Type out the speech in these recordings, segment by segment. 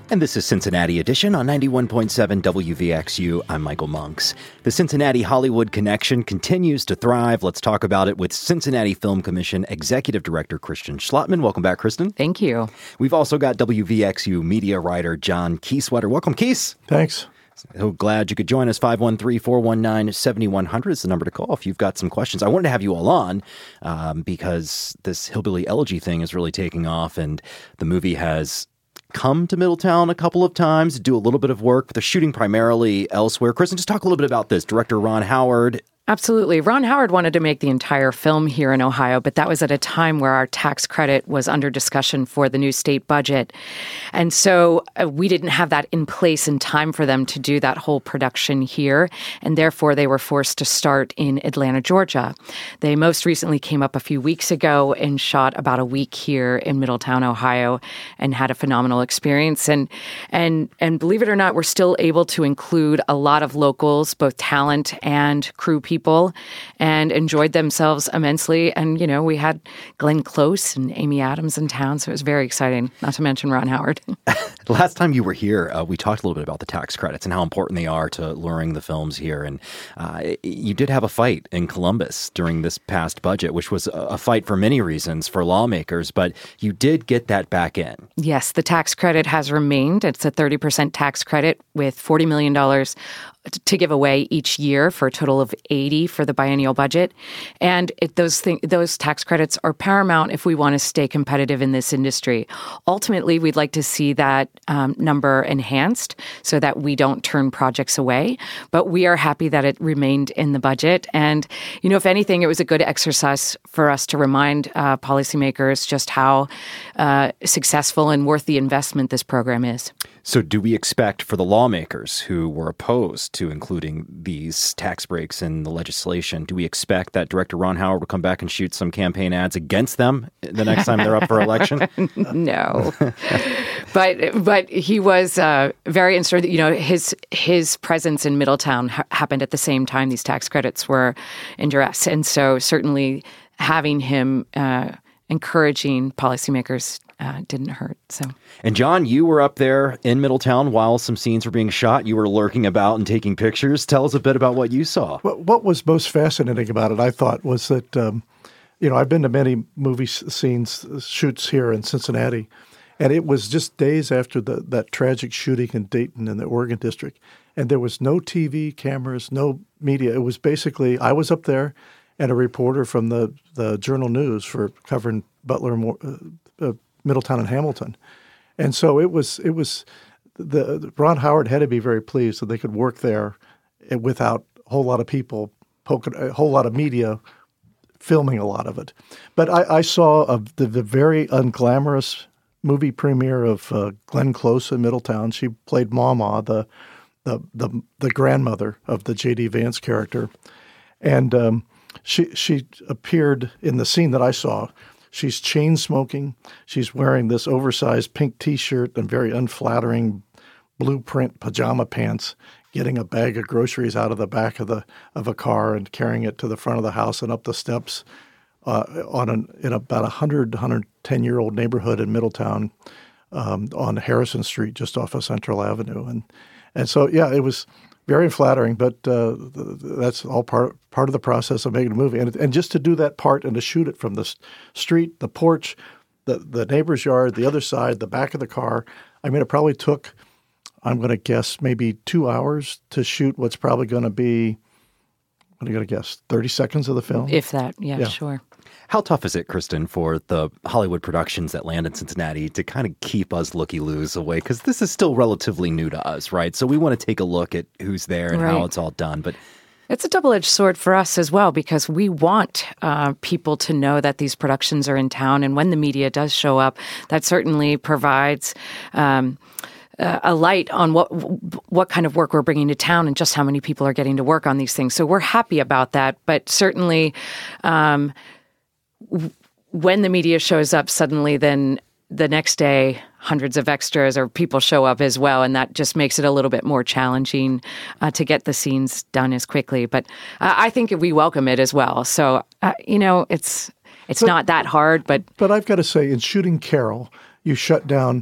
And this is Cincinnati Edition on 91.7 WVXU. I'm Michael Monks. The Cincinnati Hollywood connection continues to thrive. Let's talk about it with Cincinnati Film Commission Executive Director Kristen Schlottman. Welcome back, Kristen. Thank you. We've also got WVXU media writer John Kieswetter. Welcome, Kies. Thanks. So glad you could join us. 513-419-7100 is the number to call if you've got some questions. I wanted to have you all on because this Hillbilly Elegy thing is really taking off, and the movie has come to Middletown a couple of times to do a little bit of work. They're shooting primarily elsewhere. Kristen, just talk a little bit about this. Director Ron Howard. Absolutely. Ron Howard wanted to make the entire film here in Ohio, but that was at a time where our tax credit was under discussion for the new state budget. And so we didn't have that in place in time for them to do that whole production here. And therefore, they were forced to start in Atlanta, Georgia. They most recently came up a few weeks ago and shot about a week here in Middletown, Ohio, and had a phenomenal experience. And believe it or not, we're still able to include a lot of locals, both talent and crew people, and enjoyed themselves immensely. And, you know, we had Glenn Close and Amy Adams in town, so it was very exciting, not to mention Ron Howard. Last time you were here, we talked a little bit about the tax credits and how important they are to luring the films here. And you did have a fight in Columbus during this past budget, which was a fight for many reasons for lawmakers, but you did get that back in. Yes, the tax credit has remained. It's a 30% tax credit with $40 million to give away each year for a total of 80 for the biennial budget. And those tax credits are paramount if we want to stay competitive in this industry. Ultimately, we'd like to see that number enhanced so that we don't turn projects away. But we are happy that it remained in the budget. And, you know, if anything, it was a good exercise for us to remind policymakers just how successful and worth the investment this program is. So do we expect for the lawmakers who were opposed to including these tax breaks in the legislation, do we expect that Director Ron Howard will come back and shoot some campaign ads against them the next time they're up for election? No. But he was very interested. You know, his presence in Middletown happened at the same time these tax credits were in duress. And so certainly having him encouraging policymakers didn't hurt. So, and John, you were up there in Middletown while some scenes were being shot. You were lurking about and taking pictures. Tell us a bit about what you saw. What was most fascinating about it, I thought, was that I've been to many movie scenes shoots here in Cincinnati, and it was just days after that tragic shooting in Dayton in the Oregon District, and there was no TV cameras, no media. It was basically I was up there, and a reporter from the Journal News for covering Butler, Middletown and Hamilton. And so it was Ron Howard had to be very pleased that they could work there without a whole lot of people a whole lot of media filming a lot of it. But I saw the very unglamorous movie premiere of Glenn Close in Middletown. She played Mama, the grandmother of the J.D. Vance character. And she appeared in the scene that I saw. She's chain smoking. She's wearing this oversized pink T-shirt and very unflattering blue print pajama pants, getting a bag of groceries out of the back of a car and carrying it to the front of the house and up the steps in about 110-year-old neighborhood in Middletown on Harrison Street, just off of Central Avenue. And so, yeah, it was very flattering, but that's all part of the process of making a movie. And just to do that part and to shoot it from the street, the porch, the neighbor's yard, the other side, the back of the car, I mean, it probably took, I'm going to guess, maybe 2 hours to shoot what's probably going to be, what are you going to guess, 30 seconds of the film? If that, yeah. Sure. How tough is it, Kristen, for the Hollywood productions that land in Cincinnati to kind of keep us looky-loos away? Because this is still relatively new to us, right? So we want to take a look at who's there and how it's all done. But it's a double-edged sword for us as well, because we want people to know that these productions are in town. And when the media does show up, that certainly provides a light on what kind of work we're bringing to town and just how many people are getting to work on these things. So we're happy about that. But certainly when the media shows up suddenly, then the next day, hundreds of extras or people show up as well, and that just makes it a little bit more challenging to get the scenes done as quickly. But I think we welcome it as well. So, it's not that hard. But I've got to say, in shooting Carol, you shut down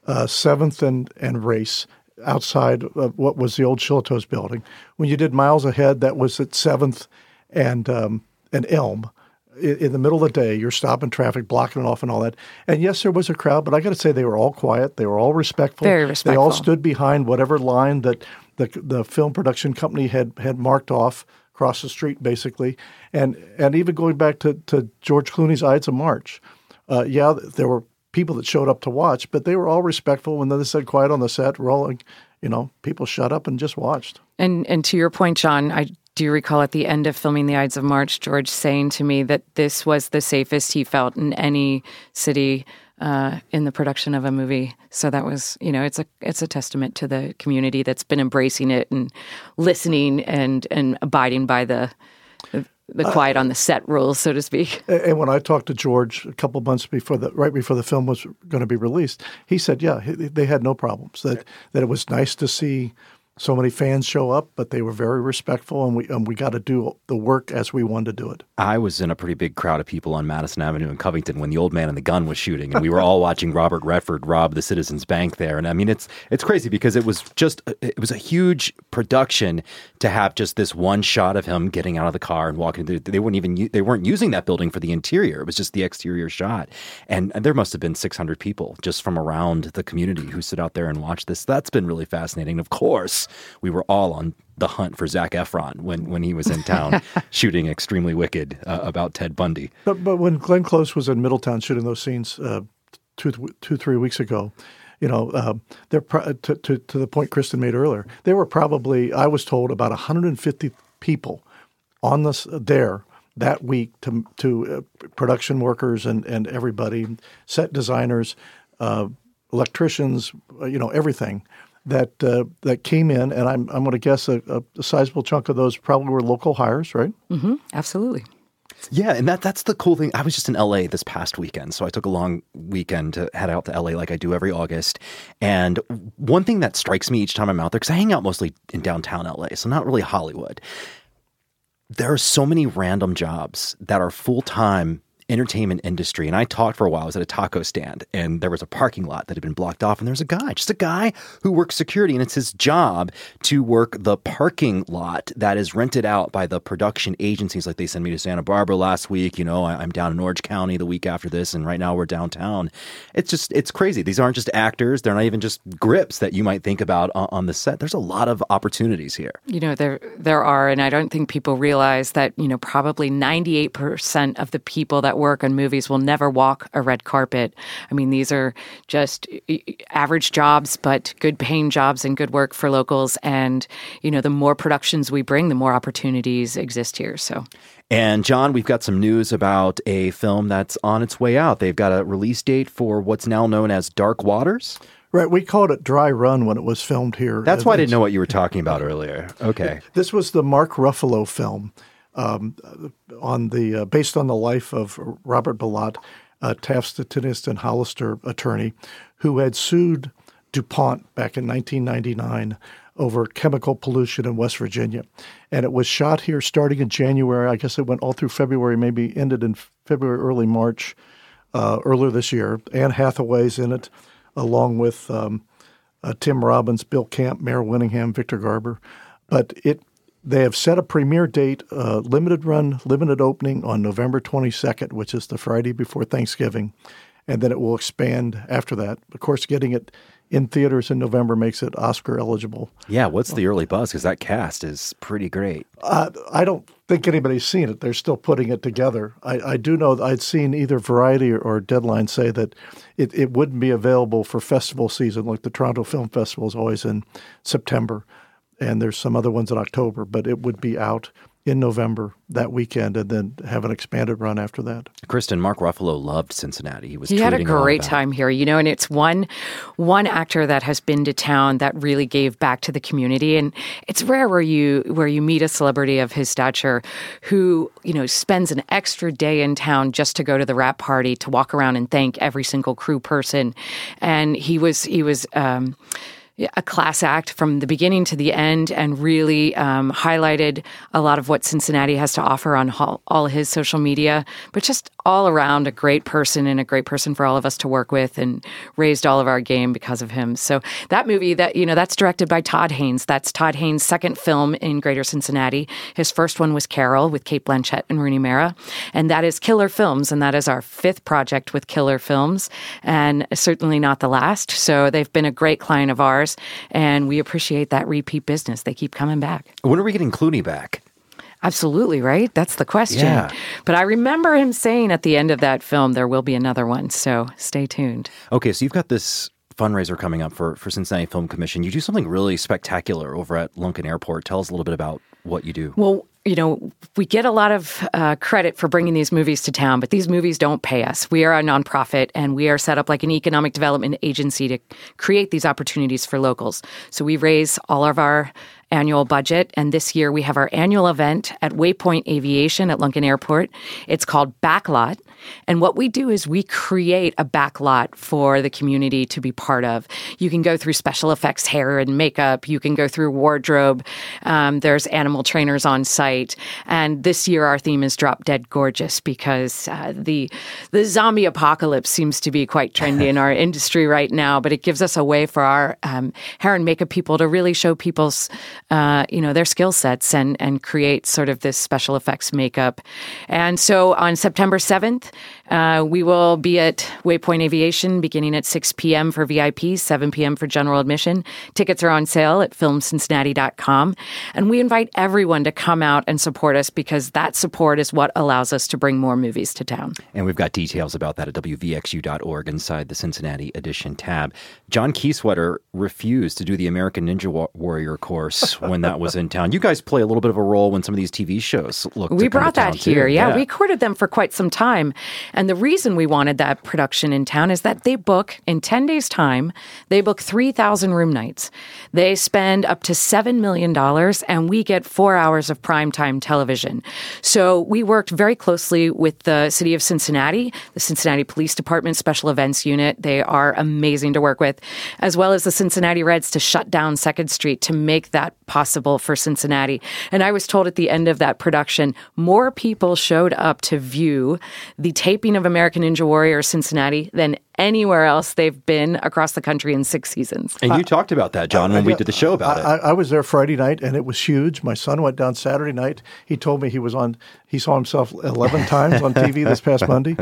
7th and Race, outside of what was the old Shillitoe's building. When you did Miles Ahead, that was at 7th and Elm. In the middle of the day, you're stopping traffic, blocking it off and all that. And yes, there was a crowd, but I got to say they were all quiet. They were all respectful. Very respectful. They all stood behind whatever line that the film production company had marked off across the street, basically. And even going back to George Clooney's Ides of March, there were people that showed up to watch, but they were all respectful. When they said quiet on the set, rolling, people shut up and just watched. And to your point, John, I do recall at the end of filming The Ides of March, George saying to me that this was the safest he felt in any city in the production of a movie. So that was, it's a testament to the community that's been embracing it and listening and abiding by the quiet on the set rules, so to speak. And when I talked to George a couple months right before the film was going to be released, he said, they had no problems. That it was nice to see so many fans show up, but they were very respectful, and we got to do the work as we wanted to do it. I was in a pretty big crowd of people on Madison Avenue in Covington when The Old Man and the Gun was shooting, and we were all watching Robert Redford rob the Citizens Bank there. And I mean, it's crazy because it was a huge production to have just this one shot of him getting out of the car and walking through. They weren't using that building for the interior. It was just the exterior shot, and there must have been 600 people just from around the community who stood out there and watched this. That's been really fascinating. Of course, we were all on the hunt for Zac Efron when he was in town shooting Extremely Wicked about Ted Bundy. But when Glenn Close was in Middletown shooting those scenes 3 weeks ago, they're to the point Kristen made earlier, there were probably, I was told, about 150 people on there that week to production workers and everybody, set designers, electricians, everything. That came in, and I'm going to guess a sizable chunk of those probably were local hires, right? Mm-hmm. Absolutely. Yeah, and that's the cool thing. I was just in L.A. this past weekend, so I took a long weekend to head out to L.A. like I do every August. And one thing that strikes me each time I'm out there, because I hang out mostly in downtown L.A., so not really Hollywood, there are so many random jobs that are full-time entertainment industry. And I talked for a while. I was at a taco stand and there was a parking lot that had been blocked off. And there's just a guy who works security, and it's his job to work the parking lot that is rented out by the production agencies. Like they sent me to Santa Barbara last week. I'm down in Orange County the week after this. And right now we're downtown. It's crazy. These aren't just actors. They're not even just grips that you might think about on the set. There's a lot of opportunities here. There are, and I don't think people realize that, probably 98% of the people that work on movies will never walk a red carpet. I mean, these are just average jobs, but good paying jobs and good work for locals. And, the more productions we bring, the more opportunities exist here. So. And John, we've got some news about a film that's on its way out. They've got a release date for what's now known as Dark Waters. Right. We called it Dry Run when it was filmed here. That's why I didn't know what you were talking about earlier. Okay. This was the Mark Ruffalo film. Based on the life of Robert Bilott, a Taft statinist and Hollister attorney, who had sued DuPont back in 1999 over chemical pollution in West Virginia. And it was shot here starting in January. I guess it went all through February, maybe ended in February, early March, earlier this year. Anne Hathaway's in it, along with Tim Robbins, Bill Camp, Mayor Winningham, Victor Garber. But they have set a premiere date, limited run, limited opening on November 22nd, which is the Friday before Thanksgiving, and then it will expand after that. Of course, getting it in theaters in November makes it Oscar eligible. Yeah, what's the early buzz? Because that cast is pretty great. I don't think anybody's seen it. They're still putting it together. I do know I'd seen either Variety or Deadline say that it wouldn't be available for festival season, like the Toronto Film Festival is always in September. And there's some other ones in October, but it would be out in November that weekend and then have an expanded run after that. Kristen, Mark Ruffalo loved Cincinnati. He had a great time here, and it's one actor that has been to town that really gave back to the community. And it's rare where you meet a celebrity of his stature who, spends an extra day in town just to go to the wrap party, to walk around and thank every single crew person. And he was a class act from the beginning to the end and really highlighted a lot of what Cincinnati has to offer on all his social media, but just all around a great person and a great person for all of us to work with, and raised all of our game because of him. So that movie, that's directed by Todd Haynes. That's Todd Haynes' second film in Greater Cincinnati. His first one was Carol with Cate Blanchett and Rooney Mara, and that is Killer Films, and that is our fifth project with Killer Films, and certainly not the last. So they've been a great client of ours, and we appreciate that repeat business. They keep coming back. When are we getting Clooney back? Absolutely, right? That's the question. Yeah. But I remember him saying at the end of that film, there will be another one. So stay tuned. Okay, so you've got this fundraiser coming up for Cincinnati Film Commission. You do something really spectacular over at Lunken Airport. Tell us a little bit about what you do. Well, we get a lot of credit for bringing these movies to town, but these movies don't pay us. We are a nonprofit, and we are set up like an economic development agency to create these opportunities for locals. So we raise all of our annual budget, and this year we have our annual event at Waypoint Aviation at Lunken Airport. It's called Backlot, and what we do is we create a backlot for the community to be part of. You can go through special effects, hair and makeup. You can go through wardrobe. There's animal trainers on site, and this year our theme is Drop Dead Gorgeous because the zombie apocalypse seems to be quite trendy in our industry right now, but it gives us a way for our hair and makeup people to really show people's their skill sets and create sort of this special effects makeup. And so on September 7th, we will be at Waypoint Aviation beginning at 6 p.m. for VIP, 7 p.m. for general admission. Tickets are on sale at filmcincinnati.com. And we invite everyone to come out and support us because that support is what allows us to bring more movies to town. And we've got details about that at wvxu.org inside the Cincinnati Edition tab. John Kieswetter refused to do the American Ninja Warrior course when that was in town. You guys play a little bit of a role when some of these TV shows look to We come brought to town that here. too. Yeah, we courted them for quite some time. And the reason we wanted that production in town is that they book, in 10 days' time, they book 3,000 room nights. They spend up to $7 million, and we get 4 hours of primetime television. So we worked very closely with the city of Cincinnati, the Cincinnati Police Department Special Events Unit. They are amazing to work with, as well as the Cincinnati Reds to shut down 2nd Street to make that possible for Cincinnati. And I was told at the end of that production, more people showed up to view the taping of American Ninja Warrior Cincinnati than anywhere else they've been across the country in 6 seasons. And you talked about that, John, when we did the show about it. I was there Friday night, and it was huge. My son went down Saturday night. He told me he saw himself 11 times on TV this past Monday.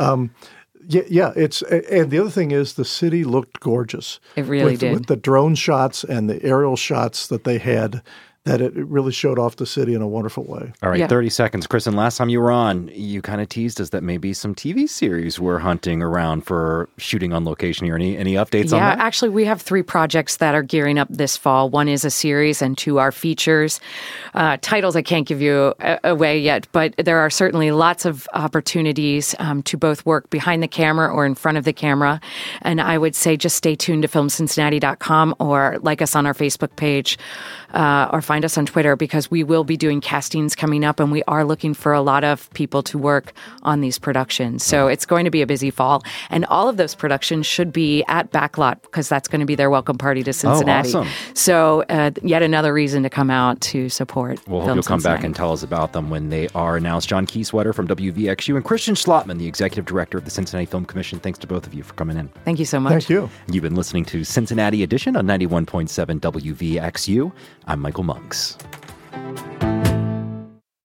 And the other thing is the city looked gorgeous. It really did. With the drone shots and the aerial shots that they had, that it really showed off the city in a wonderful way. All right, 30 seconds. Kristen, last time you were on, you kind of teased us that maybe some TV series were hunting around for shooting on location here. Any updates on that? Yeah, actually, we have 3 projects that are gearing up this fall. 1 is a series and 2 are features. Titles I can't give you away yet, but there are certainly lots of opportunities to both work behind the camera or in front of the camera. And I would say just stay tuned to filmcincinnati.com or like us on our Facebook page or find us on Twitter because we will be doing castings coming up and we are looking for a lot of people to work on these productions. So it's going to be a busy fall. And all of those productions should be at Backlot because that's going to be their welcome party to Cincinnati. Oh, awesome. So yet another reason to come out to support We'll hope Film you'll come Cincinnati. back and tell us about them when they are announced. John Kieswetter from WVXU and Christian Schlotman, the Executive Director of the Cincinnati Film Commission. Thanks to both of you for coming in. Thank you so much. Thank you. You've been listening to Cincinnati Edition on 91.7 WVXU. I'm Michael Monks.